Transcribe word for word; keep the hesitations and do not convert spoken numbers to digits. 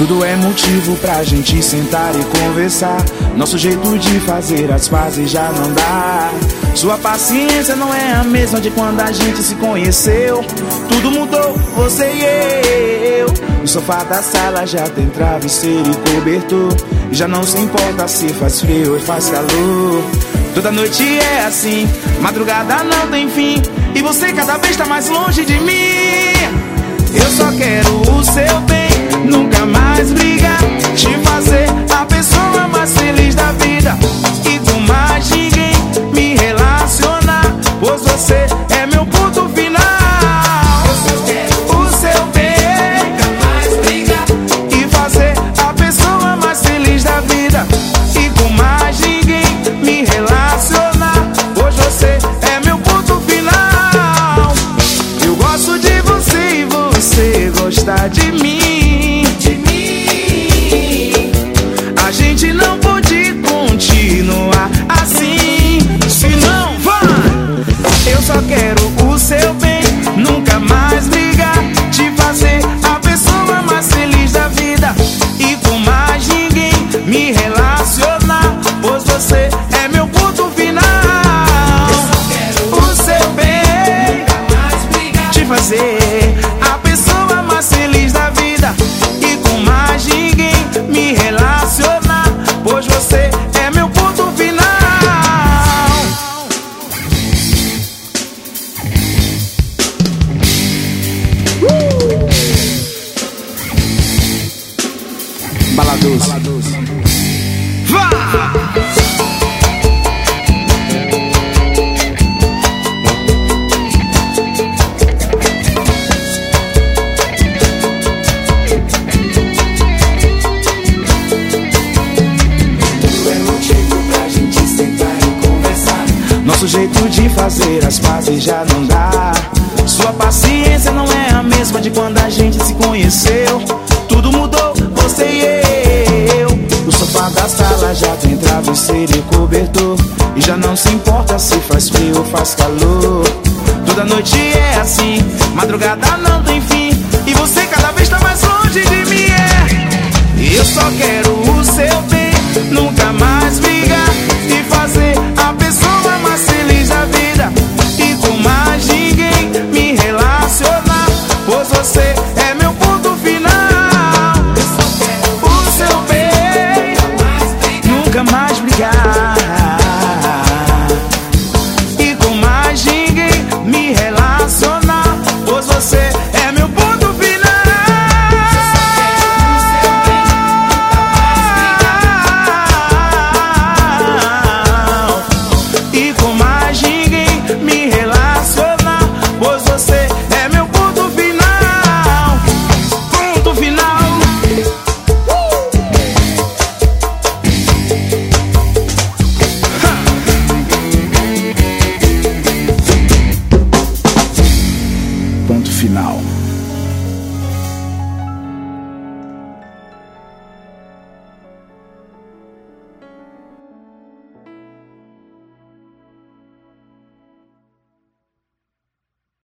Tudo é motivo pra gente sentar e conversar. Nosso jeito de fazer as pazes já não dá. Sua paciência não é a mesma de quando a gente se conheceu. Tudo mudou, você e eu. O sofá da sala já tem travesseiro e cobertor, e já não se importa se faz frio ou faz calor. Toda noite é assim, madrugada não tem fim, e você cada vez tá mais longe de mim. Eu só quero o seu bem, nunca mais brigar, te fazer a pessoa mais feliz da vida, e com mais ninguém me relacionar, pois você é meu ponto final. Eu só quero o seu bem, nunca mais brigar, e fazer a pessoa mais feliz da vida, e com mais ninguém me relacionar, pois você é meu ponto final. Eu gosto de você e você gosta de mim, de mim. A gente não pode continuar assim, se não vai. Eu só quero o seu bem, nunca mais brigar, te fazer a pessoa mais feliz da vida, e com mais ninguém me relacionar, pois você é meu ponto final. Eu só quero o seu bem, nunca mais brigar, te fazer a pessoa mais feliz da vida, e com mais ninguém me relacionar, pois você é meu ponto final. uh! Baladoso, Baladoso. Vá! Nosso jeito de fazer as pazes já não dá. Sua paciência não é a mesma de quando a gente se conheceu. Tudo mudou, você e eu. O sofá da sala já tem travesseiro e cobertor, e já não se importa se faz frio ou faz calor. Toda noite é assim, madrugada não tem fim, e você cada vez tá mais longe de mim. É. Eu só quero